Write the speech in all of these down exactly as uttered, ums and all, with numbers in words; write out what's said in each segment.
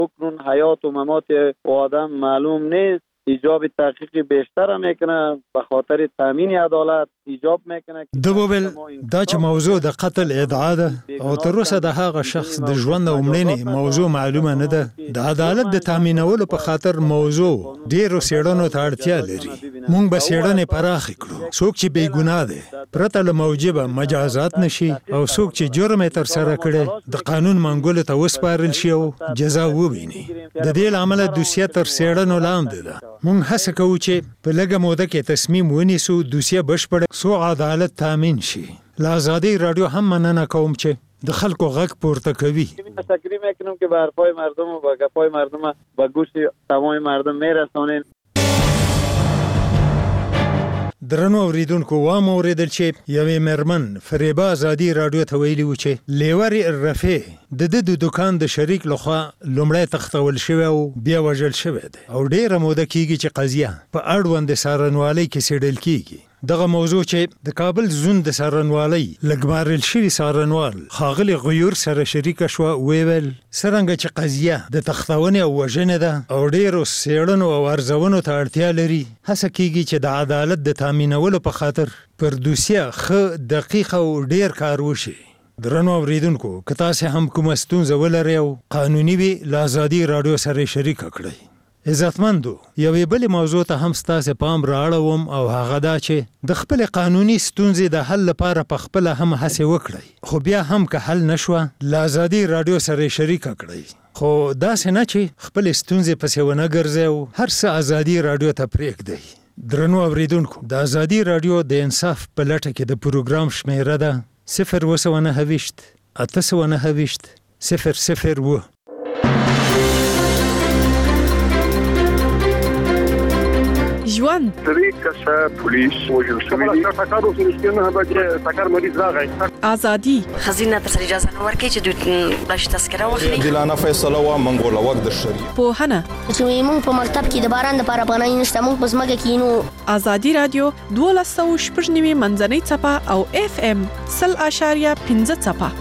حکم حیات و ممات و آدم معلوم نیست، ایجاب تحقیق بیشتر میکنه، به خاطر تامین عدالت ایجاب میکنه. دوبل دا چې موضوع د قتل ادعا ده او تر اوسه د هغه شخص د ژوند او مړینې موضوع معلومه نه ده. د عدالت د تامینولو په خاطر موضوع ډیرو څېړنو ته اړتیا لري. موږ به څېړنې پراخې کړو. څوک چې بې ګناه دی پرته له موجبه مجازات نشي، او څوک چې جرم یې ترسره کړی د قانون منګولو ته وسپارل شي او جزا وویني. د دې له امله دوسیه تر څېړنو لاندې ده. موږ هڅه کوو چې په لږه موده کې تصمیم ونیسو دوسیه بشپړه سو عدالت تامین شي. له ازادي رادیو هم مننه کوم چې د خلکو غږ پورته کوي. تشکر میکنم که به حرفای مردم و به گپای مردم به گوش تمام مردم میرسونین. درنو اوریدونکو وام اوریدل چې یوې مرمن فریبا ازادي رادیو ته ویلي و چې لیوري رفیع د د د دکان د شریک لخوا لومړی تختول شوی او بیا وژل شوی دی او ډیره موده کیږي چې قضیه په اړوند څارنوالۍ کې څېړل کیږي. دغه موضوع چې د کابل زون د څارنوالۍ لګمارل شوي څارنوال ښاغلي غیور سره شریکه شوه، ویل څرنګه چې قضیه د تختونې او وژنې ده او ډیرو څېړنو او ارزونو ته اړتیا لري، هڅه کیږي چې د عدالت د تامینولو په خاطر پر دوسیه ښه دقیق او ډیر کار وشي. درنو اوریدونکو که تاسې هم کومه ستونزه ولرئ او قانوني وي له ازادي رادیو سره شریکه کړئ. عزتمندو یوې بلې موضوع ته هم ستاسې پام رااړوم او هغه دا چې د خپل قانوني ستونزې د حل لپاره په خپله هم هڅې وکړئ، خو بیا هم که حل نشوه له ازادي رادیو سره شریکه کړئ. خو داسې نه چې خپل ستونزې پسې ونه ګرځئ او هر څه ازادي رادیو ته پرېږدئ. درنو اوریدونکو د ازادي رادیو د انصاف په لټه کې د پروګرام شمیره ده صفر اوه سوه نهه ویشت اته سوه نهه ویشت صفر صفر اوه. ژوند سری کسه پولیس وژل شوی دی. ټاکر اوس نه بچ ټاکر مریض راغی. ازادي خزینه تر اجازه نه ورکړي چې دوی بلش تذکره واخلي. دلانه فیصله وا منګول وخت د شری. پوهنه چې موږ په مکتب کې د باران د لپاره پناه نشته، موږ په ځمکه کې نو. ازادي رادیو دوه سوه شپږ نوي منځنۍ څپه او اف ام سل اشاریه پنځه څپه.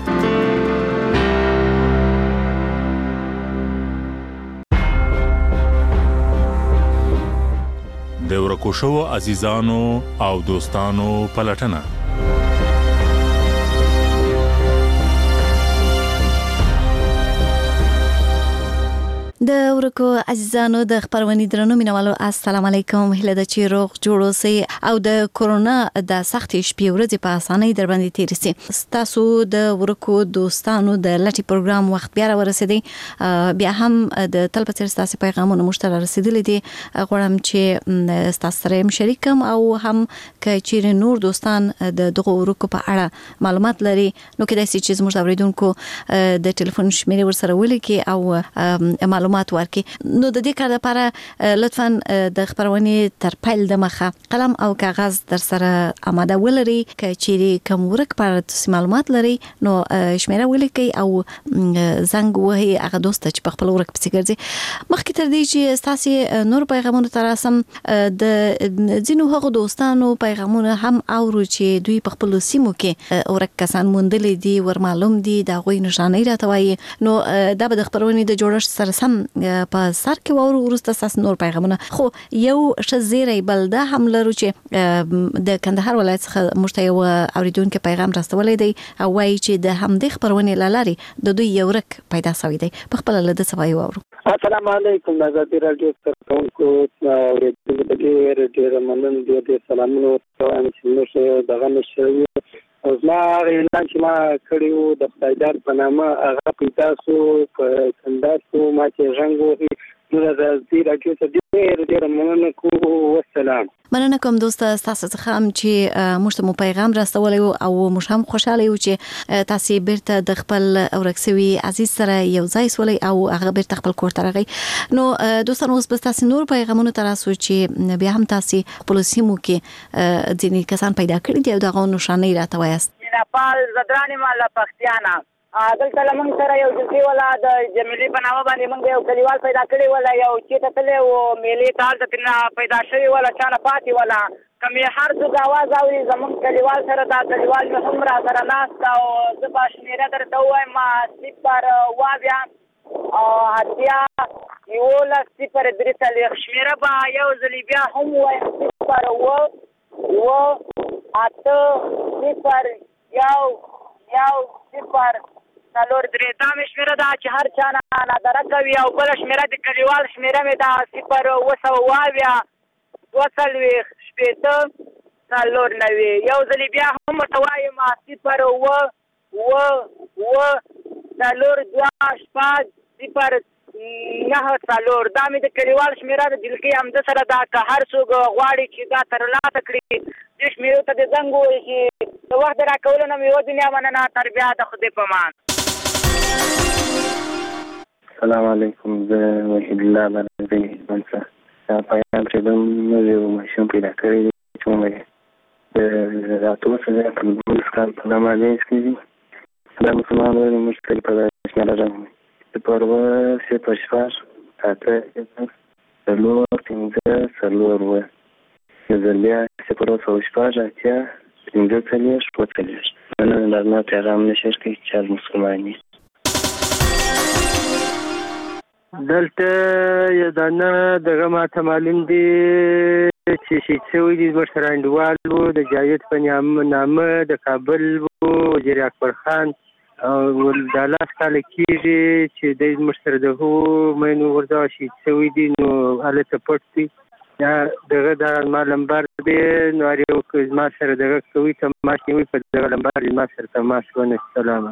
د ورکو شوو عزیزانو او دوستانو پلټنه. د ورکو عزیزانو د خبرونې درنو مینوالو السلام علیکم. هله د چی روغ جوړ اوسئ او د کورونا د سخت شپې ورځې په اسانۍ در باندې تیر شي. تاسو د ورکو دوستانو د لټي پروګرام وخت بیا ورسېدی، بیا هم د تل په څیر تاسو پیغامونه مشترک رسیدلې دي. غواړم چې تاسو سره شریکم او هم که چیرې نور دوستان د دغه ورکو په اړه معلومات لري نو کېدای شي چې زموږ اوریدونکو د ټلیفون شمیرې ورسره ولیکي او معلومات ورکي. نو د دې کار لپاره لطفاً د خبرونې تر پیل د مخه قلم او کاغذ در سره آماده ولري. که چیرې کوم ورک پر تاسو معلومات لري نو شمیره ولیکي او زنګ وهي هغه دوست چې په خپل ورک پسې ګرځي. مخکې تر دې چې تاسو نور پیغامونه تراسم د ځینو هغو دوستانو پیغامونه هم اورو چې دوی په خپل سیمو کې ورک کسان موندلې دي، ور معلوم دي، دا غوي نشانه راته وایي. نو دا به د خبرونې د جوړښت سره سم په سر کې وورو ورسته ساس نور پیغامونه. خو یو شزيري بلده هم لرو چې د کندهار ولایت څخه مشته یو اوریدونکو پیغام راستولې دی او وایي چې د همدې خبرونه لاري د دوی یو رک پیدا شوی دی. په خپل له د سوي وورو. السلام علیکم د ازادي رادیو ستاسو اوریدونکو ډېر ډېر مننه دي. د سلامونو ته چې موږ دغه نشو او زما اعلان چې ما کړیو د خدایدار په نامه هغه پیدا سو په کندهار ما چې رنګ وهي نو د ازادي رادیو ته ډېر ډېر مننه کوم. والسلام. مننه کوم دوست تاسو څخه هم چې موږ ته پیغام راستولی او موږ هم خوشاله یو چې تاسو بیرته د خپل اورکسوي عزیز سره یو ځای سولې او هغه بیرته خپل کور ته راغی. نو دوستانو اوس بس تاسو نور پیغامونه تراسو چې بیا هم تاسو خپل سیمو کې ځینې کسان پیدا کړي دي او دغه نشانه راته وایست. نپال زدرانی مالا پختیانا دلته لمونږ سره یو جلسې ولا د جمیلې په نامه باندې موږ یو کلیوال پیدا کړی ولا یو چې ته تللی و میلې ته هلته ترې پیدا شوي ولا چا نه پاتې ولا که مې هر څوک اواز اوري زمونږ کلیوال سره دا کلیوال مې هم را سره ناست او زه به شمېره درته ووایم صفر اوه بیا اتیا یولس صفر درې څلوېښت شمېره به یو ځلې بیا هم ووایم صفر اوه اوه اته صفر یو یو صفر څلور درې دا مې شمېره ده چې هر چا نه نادره کوي او بله شمېره د کلیوال شمېره مې ده صفر اوه سوه اوه اویا دوه څلوېښت شپېته څلور نوي یو ځلې بیا هم ورته وایم صفر اوه اوه اوه څلور دوه شپږ صفر نهه څلور دا مې د کلیوال شمېره د جلکۍ همده سره ده که هر څوک غواړي چې دا ترلاسه کړي دې شمېرو ته د زنګ ووایي چې د وخت د راکولو نه مې یوه دنیا مننه تر بیا د خدای په امان. السلام علیکم زه وحید الله بارزی منصه دا پیغام چې کوم نوی ماشوم پیدا کړی دی چې عمر یې د اتو څخه تر دولس کال په نامه کې دي دا مسلمان وایي موږ ته په شمېره راغلی صفر اوه صفر شپږ اته څلور پنځه څلور اوه یو ځل بیا صفر اوه سوه شپږ اتیا پنځه څلوېښت اووه څلوېښت مننه د زما پیغام نشر کوي چې هر مسلمان یې دلته یو دانه دغه ماته معلوم دي چې شهید شوي دي زموږ سره انډیوال وو د جاوید په نامه د کابل وو وزیر اکبر خان او دا لاس کاله کېږي چې دی زموږ سره د هغو مینو غورځاو شهید شوي دي نو هلته پټ دي یا دغه دا زما لمبر دی نو هر یو که زما سره دغه کوي تماس نیوي په دغه لمبر زما سره تماس ونه سلام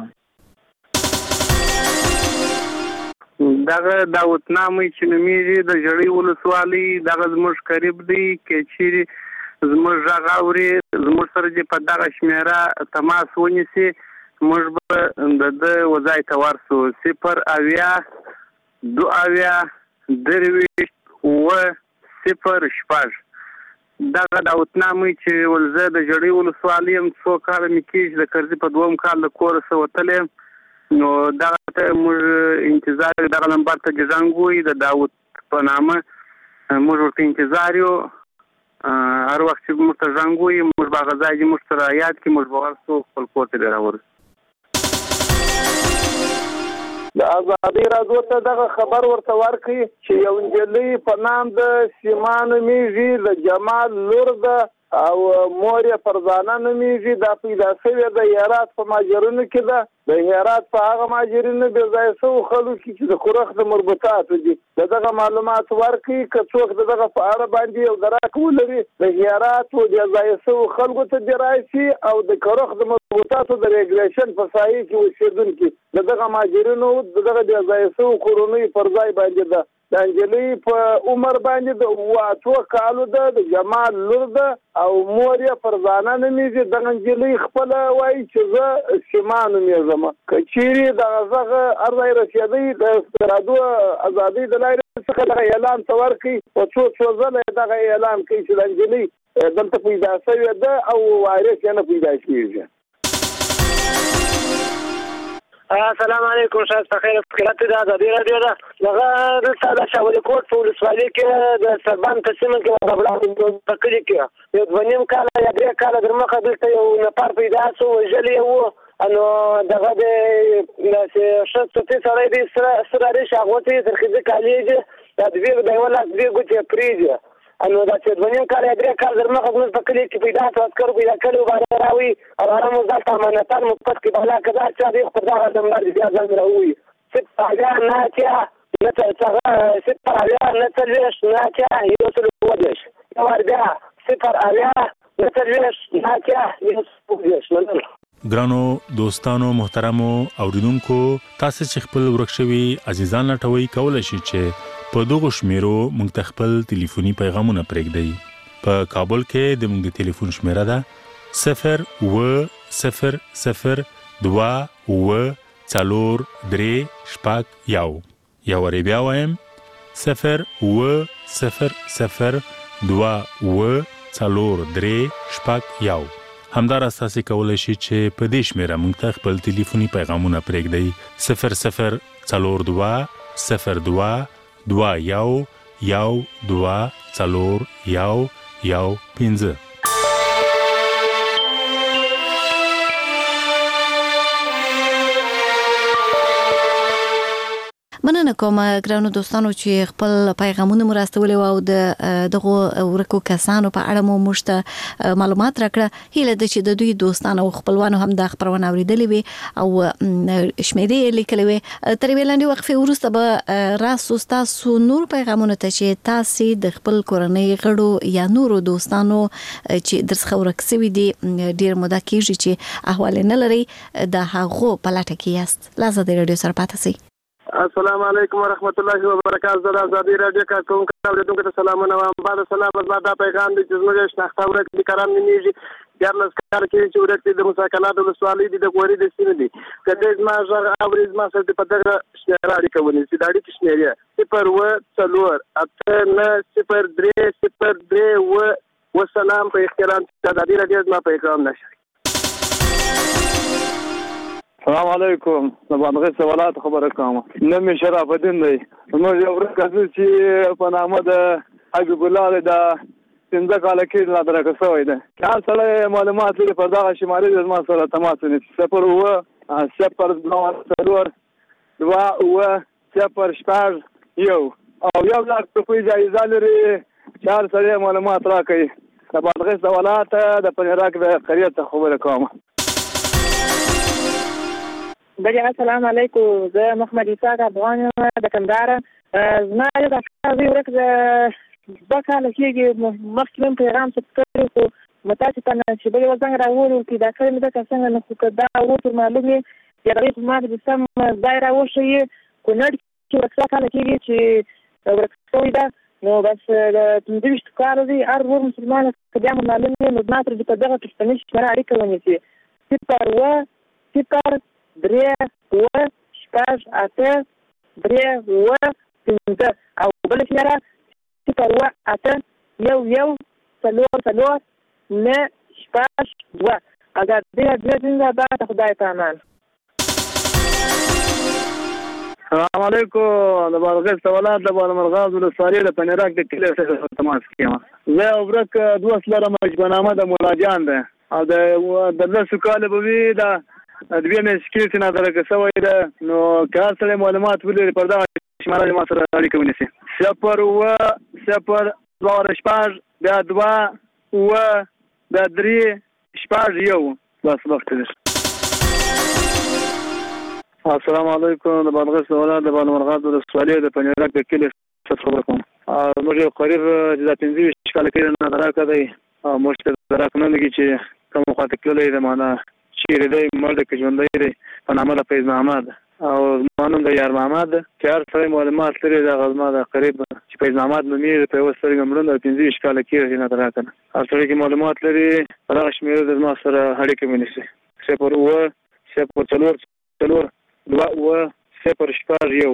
دغه داوطنامه چې نومیږي د ژړۍ ولسوالۍ دغه زموږ قریب دی که چیرې زموږ غږ اوري زموږ سره چې په دغه شمېره تماس ونیسي موږ به د ده وځای ته ورسو صفر اویا دوه اویا درویشت اوه صفر شپږ دغه داوطنامه چې ولزه د ژړۍ ولسوالۍ یم څو کاله مې کېږي د کرزي په دوم کال د کوره څه وتلی یم نو دغه ته موږ انتظار دغه نمبر ته زنګ ووایي د داود په نامه موږ ورته انتظار یو هر وخت چې موږ ته زنګ ووایي موږ به هغه ځای چې موږ سره یاد کړي موږ به ورسو خپل کور ته به راورسو د ازادۍ راډیو ته دغه خبر ورته ورکړي چې یو نجلۍ په نام د سیما نومیږي د جمال لور ده او مور یې فرزانه نومیږي دا پیدا شوې د هرات په ماجرونو کې ده د هرات په هغه ماجرونو بې ځایه شوو خلکو کې چې د خورخ د مربوطاتو دي د دغه معلومات ورکړي که څوک د دغه په اړه باندې یو دراک ولري د هرات و بې ځایه شوو خلکو ته دې راشي او د خورخ د مربوطاتو د ریګولیشن په سایه کې اوسېدونکي د دغه ماجرونو د دغه بې ځایه شوو کورنیو پر ځای باندې ده د نجلۍ په عمر باندې د اوه اتو کالو ده د جمال لور ده او مور یې فرزانه نومیږي دغه نجلۍ خپله وایي چې زه سیما نومیږم که چیرې دغه غږ هر ځای رسېدی د راډیو ازادۍ د لارې څخه دغه اعلان ته ورکړي په څو څو ځله دغه اعلان کوي چې د نجلۍ دلته پیدا شوې ده او وارث یې نه پیدا کېږي. السلام علیکم شاید په خیر فکرات د ازادۍ راډیو ده دغه دلته د شاولي کوټ په ولسوالۍ کې د سربان په سیمه کې د بلان په کلي کې یو دوه نیم کاله یا درې کاله در مخه دلته یو نفر پیدا شو وژلی یې وو نو دغه د داسې ښه څوکۍ سړی دی سره ریش اغوتی تر ښځې کالي دي دا دوې د یوه لاس دوې ګوتې پرېږدي نو داسې دوه نیم کاله یا درې کاله در مخه زموږ په کلي کې پیدا شو عسکرو پیدا کړي وو باندې راوي او هغه مو دلته امانتان مو پټ کړي بالا که دا چا دی خو پر دغه نمبر بیا ځان راووي صفر اویا نه اتیا صفر اویا نه څلوېښت نه اتیا یو سل اووه دېرش یو وار بیا صفر اویا نه څلوېښت نه اتیا یو سل اووه دېرش مننه. ګرانو دوستانو محترمو اوریدونکو تاسو چې خپل ورک شوي عزیزان لټوي کولای شئ چې په دغه شمیرو موږ ته خپل ټلیفوني پیغامونه پرېږدئ. په کابل کې د موږ د ټلیفون شمیره ده صفر اوه صفر صفر دوه اوه څلور درې شپږ یو یو وارې بیا وایم صفر اوه صفر صفر دوه اوه څلور درې شپږ یو. همداراز تاسو کولای شئ چې په دې شمیره موږ ته خپل ټلیفوني پیغامونه پرېږدئ صفر صفر څلور دوه صفر دوه دوه یو یو دوه څلور یو یو پنځه. مننه کوم ګرانو دوستانو چې خپل پیغامونه مو راستولې او د دغه ورکو کسانو په اړه مو مشته معلومات راکړه. هیله ده چې د دوی دوستانو او خپلوانو هم د خبرونه اوریدلې وي او شمیرې لیکلې وي. تر ویلاندې وقفه وروسته به راسو تاسو نور پیغامونه ته چې تاسو د خپل کورنۍ غړو یا نورو دوستانو چې درڅخه ورکسوي دي ډیر موده کېږي چې احوال نه لري د هغو په لټه کې یاست. لازم د رادیو سره پاتې شئ. السلام علیکم ورحمت الله وبرکاته. زه آزادي رادیو کا کوم اوریدونکو ته سلامونه وایم. بعد سلام از دا پیغام دي چې زموږ شناخته ورک دي کرام نیږي یارلس کار کې چې ورک دي د مساکنات او سوالي دي د غوري د سینې دي کله ما ژغ اورز ما سره په دغه شمیرې کوي چې داړي کې شمیرې صفر و څلور اته نه صفر درې صفر درې و والسلام په احترام د آزادي رادیو ما پیغام نشي. السلام علیکم. د باندې سوالات خبره کوم. نوم شرف الدین دی. نو یو ورکه چې په نامه د حبیب الله د څنګه کال کې لا درکه شوی دی. هر سره معلومات لري په دغه شمارې د ما سره تماس ونیسي. صفر و صفر څلور دوا و صفر شپږ یو او یو لاک په جایزه لري. هر سره معلومات راکړي. د باندې سوالات د پنیراک د قریه ته خبره کوم. بله السلام علیکم. زه محمد اسحاق افغان د کندهار. زما یو افغان ورک د دوه کاله کېږي مخکې مې پیغام ثبت کړی خو متاسفانه چې بلې ور زنګ راوړی چې دا کړی مې ځکه څنګه نه خو که دا ورته معلوم وي چې هغې خو ما د سم ځای راوښیي کونړ کې ورک دوه کاله کېږي چې ورک شوې ده. نو بس د پنځه ویشتو کالو دی هر ور مسلمان که بیا مو معلوم وي نو زما سره دې په دغه پښتني شمېره اړیکه ونیسي. صفر و صفر درې اوه شپږ اته درې اوه پنځه او بله شمېره صفر اوه اته یو یو څلور څلور نه شپږ دوه. ازادي رادیو زنده‌باد. خدای په امان. السلام علیکم. د بارغیز سوالات د بالمرغاز ولسوالۍ د پنیراک د کلي سره تماس کوم. زه یو ورک دوست لرم چې نامه د مولاجان ده او د لسو کالو به وي د دوی مې سکیل نه درکه شوی ده. نو که هر سړی معلومات ولري پر دغه شماره ما سره اړیکه ونیسي. صفر اوه صفر دوه شپږ بیا دوه اوه بیا درې شپږ یو. بس وخت دی. السلام علیکم. د باندې سوالات د بالمرغاز ولسوالۍ د پنیراک د کلي څخه خبر کوم. موږ یو قریب د پنځه ویشت کاله کې نه درکه دی او موږ ته درک نه لګي چې کوم خاطر کولای دی معنا چیرې دی مرده کې ژوندی دی په نامه د فیض محمد او زما نوم د یار محمد. چې هر سړی معلومات لري دغه زما د قریب چې فیض محمد نومېږي په یوه سترګه مړوند او پنځه ویشت کاله کېږي نه درکه نه. هر سړی کې معلومات لري په دغه شمېره د زما سره اړیکه ونیسي. صفر اوه صفر څلور څلور دوه اوه صفر شپږ یو.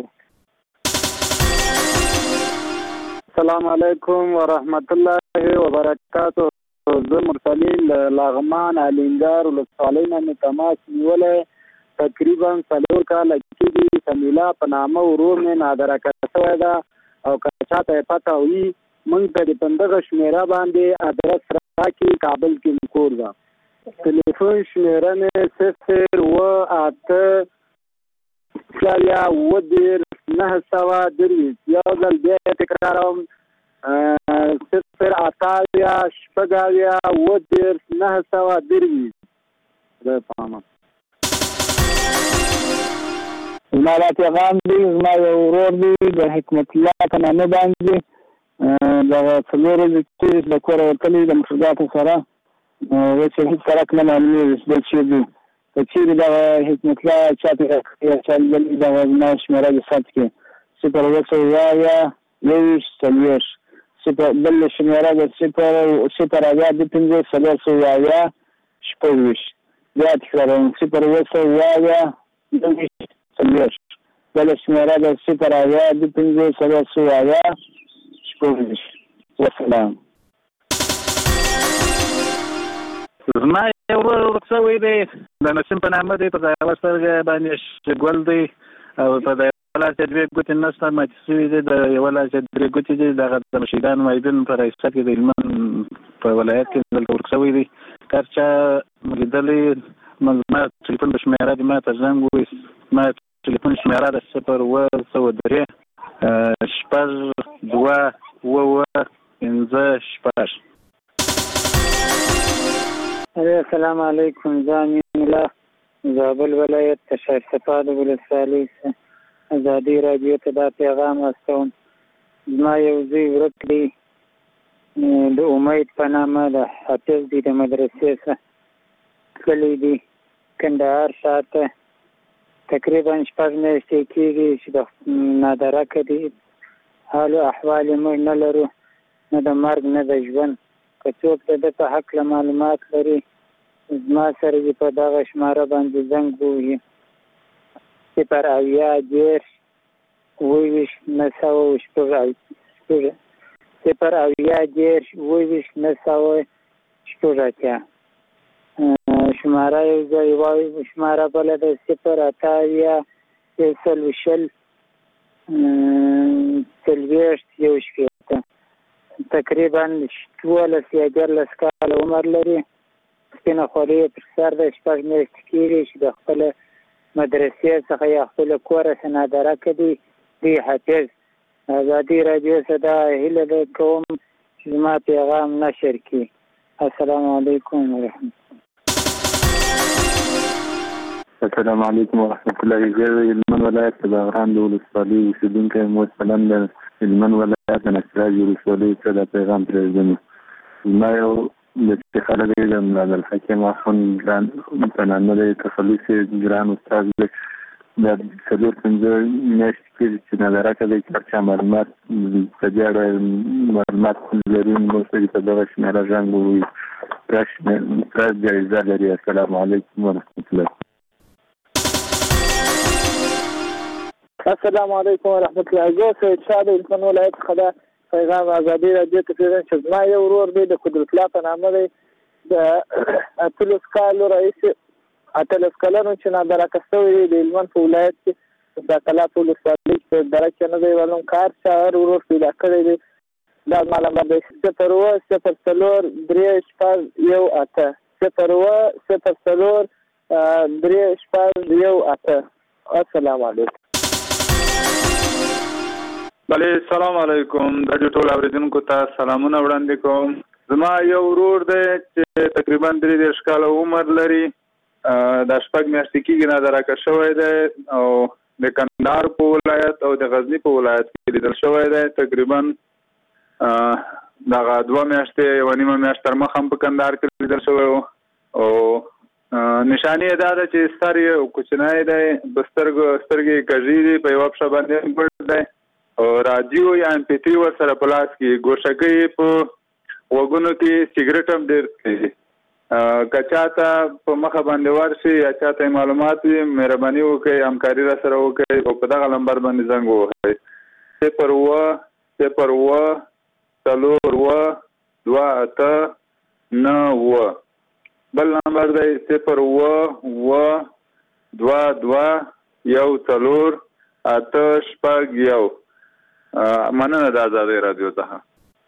السلام علیکم ورحمت الله وبرکاته. زه مرسلین له لغمان الینګار ولسوالۍ نه مې تماس نیولی. تقریبا څلور کاله کېږي. سمیلا په نامه ورور مې نادرکه شوی ده او که چاته یې پته وي موږ ته د په دغه شمېره باندې ادرس راکړي. کابل کې مې کور ده. تلیفون شمېره مې صفر اوه اته شپږ اوه دېرش نهه سوه درویشت. یو ځل بیا یې تکراروم صفر اتاویا شپږ اویا اوه دېرش نهه سوه درویشت. خدای په امان. زما دا پیغام دی. زما یو ورور دی د حکمت الله په نامه باندې دغه څلور ورځې چې د کوره وتلی د مفرداتو سره اوس یې هېڅ سرک نه معلومېږي چې دا چېرې دی. که چیرې دغه حکمت الله چاته یا چا لیدلي دغه زما شمېره د ثبت کړي. صفر اوه سوه اویا یو ویشت څلوېښت. صفر بل شمېره د صفر صفر اویا دوه پنځه څلور سوه اویا شپږ ویشت. بیا تکراروم صفر اوه سوه اویا یو ویشت څلوېښت. بله شمېره د صفر اویا دوه پنځه څلور سوه اویا شپږ ویشت. وسلام. زما یو ورک شوی دی د نسیم په نامه دی. په یوه سترګه باندې ګل دی او په د یوه لاس یې دوې ګوتې نشته ماتې شوي دي. د یوه لاس یې درې ګوتې دي. دغه د مشیدان مایدون په رایسته کې د هلمند په ولایت کې دلته ورک شوی دی. که هر چا لیدلی ما ټلیفون په شمېره دې ما ته زنګ ووایي ما ټلیفون شمیره د صفر اوه سوه درې شپږ دوه اوه اوه پنځه شپږ. السلام علیکم. زه امین الله زابل ولایت د شایستپاد ولسوالۍ ازادي راډیو ته دا پیغام استوم. زما یو زوی ورک دی د امید په نامه د حافظ دی د مدرسې څخه تللی دی کندهار شاته تقریبا شپږ میاشتې کېږي چې د نادرکه دی. حال و احوال یې موږ نه لرو نه د مرګ نه د ژوند. که څوک د ده په هکله معلومات لري زما سره دې په دغه شماره باندې زنګ ووهي صفر اویا دېرش اووه ویشت نهه سوه شپږ صفر اویا دېرش اووه ویشت نهه سوه شپږ اتیا. شماره یو ځای وایي شماره بله ده صفر اته اویا یو سل شل څلوېښت یو شپېته. تقریبا دولس یا دیارلس کاله عمر لري. سپینه خولۍ یې پر سر ده. شپږ میاشتې کېږي چې د خپله مدرسې څخه یا خپله کوره څخه نادرکه دی دی حافظ. ازادي راډیو څخه دا هیله ده کوم چې زما پیغام نشر کړي. السلام علیکم ورحمت السلام علیکم ورحمت الله. زه هلمند ولایت د بغران د ولسوالۍ اوسېدونکی یم. مثلا د هلمند ولایت د نسراج ولسوالۍ څخه دا پیغام پرېږدم. زما یو د چې خلک یې د ملالحکیم اخوند ګران په نامه دی تخلص یې ګران استاد دی. دا څلور پنځه میاشتې کېږي چې نادرکه دی. که چا معلومات په دې اړه معلومات لري نو سړي په دغه شمېره زنګ ووهي. پوره جایزه لري. السلام علیکم ورحمت الله. السلام علیکم ورحمت الله. زه سید شاه د هلمند ولایت څخه دا پیغام ازادي راډیو ته پرېږدم چې زما یو ورور دی د قدرتالله په نامه دی. د اتلس کالو راهیسې اتلس کلنو چې نادرکه شوی دی د هلمند په ولایت کې داکله په ولسوالۍ کې په دره کې نه دی معلوم کار چې هر ورور پیدا کړی دی. دا معلومات دی صفر اوه صفر څلور درې شپږ یو اته صفر اوه صفر څلور درې شپږ یو اته. السلام علیکم. بله سلام علیکم. د دې ټول اوریدونکو ته سلامونه وړاندې کوم. زما یو ورور دی چې تقریبا درې دېرش کاله عمر لري. دا شپږ میاشتې کېږي نادرکه شوی دی او د کندهار په ولایت او د غزني په ولایت کې لیدل شوی دی. تقریبا دغه دوه میاشتې یوه نیمه میاشت تر مخه هم په کندهار کې لیدل شوی و او نشانې یې دا ده چې سر یې کوچنی دی، په سترګو سترګې یې کږې دي، په یوه پښه باندې ګوډ دی او راډیو یا ام پي تھري ورسره په لاس کې، ګوشکۍ یې په غوږونو کې، سګرټ هم ډېر څښي. که چاته په مخه باندې ورشي یا چاته یې معلومات وي مهرباني وکړئ همکاري را سره وکړئ او په دغه نمبر باندې زنګ ووهئ صفر اووه صفر اووه څلور اووه دوه اته نه اووه. بل نمبر دی صفر اووه اووه دوه دوه یو څلور اته شپږ یو. مننه د ازادۍ راډیو څخه.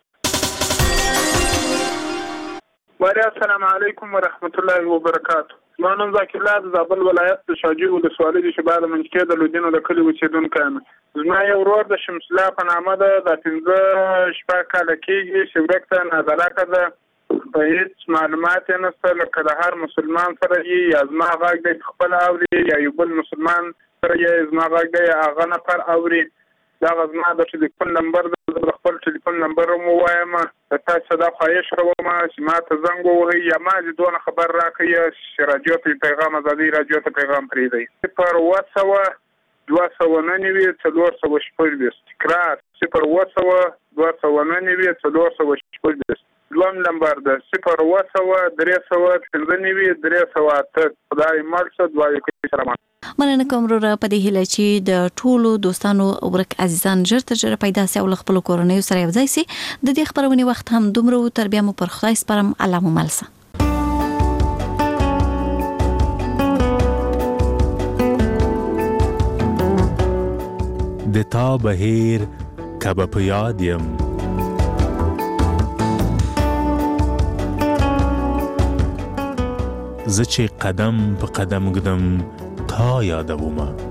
وعلیکم السلام علیکم ورحمت الله وبرکاتو. زما نوم ذاکر الله د زابل ولایت د شاجوی ولسوالۍ د شبا د منځکۍ د لودینو د کلي اوسېدونکی یم. زما یو ورور د شمس الله په نامه ده، دا پنځه شپږ کاله کېږي چې ورک ته نادرکه ده، په هېڅ معلومات یې نشته، لکه د هر مسلمان سره یې یا زما غږ دی خپله اوري یا یو بل مسلمان سره یې زما غږ دی هغه نفر اوري. دغه زما د ټلیفون نمبر د خپل ټلیفون نمبر هم ووایم، د تاسو دا خواهش کوم چې ما ته زنګ ووهئ یا ما دې دونه خبر راکړئ چې راډیو ته پیغام ازادۍ راډیو ته پیغام پرېږدئ. صفر اووه سوه دوه سوه نهه نوي څلور سوه شپږویشت. تکرار صفر اووه سوه دوه سوه نهه نوي څلور سوه شپږویشت. دویم نمبر ده صفر اووه سوه درې سوه پنځه نوي درې سوه اته. خدای مل شه. دعا وکړئ. سلام. مننه کوم وروره په دې هیله چې د ټولو دوستانو ورک عزیزان ژر تر ژره پیدا سي او خپل کورنۍ سره یو ځای سي. د دې خبرونې وخت هم دومره تر بیا مو پر خدای سپارم. الله مو مل شه. د تا بهیر کبه په یاد یم زه چې قدم په قدم ګدم تا یادومه